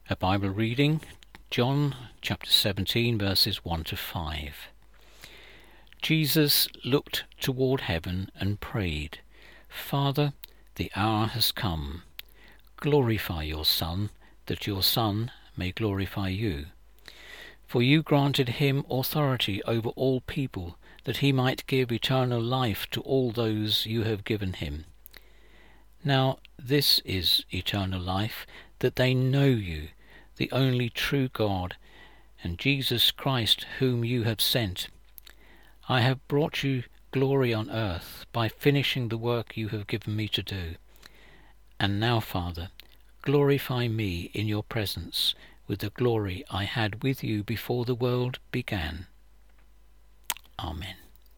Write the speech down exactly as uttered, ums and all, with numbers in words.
A Bible reading, John chapter seventeen, verses one to five. Jesus looked toward heaven and prayed, "Father, the hour has come. Glorify your Son, that your Son may glorify you. For you granted him authority over all people, that he might give eternal life to all those you have given him. Now this is eternal life, that they know you, the only true God, and Jesus Christ whom you have sent. I have brought you glory on earth by finishing the work you have given me to do. And now, Father, glorify me in your presence with the glory I had with you before the world began." Amen.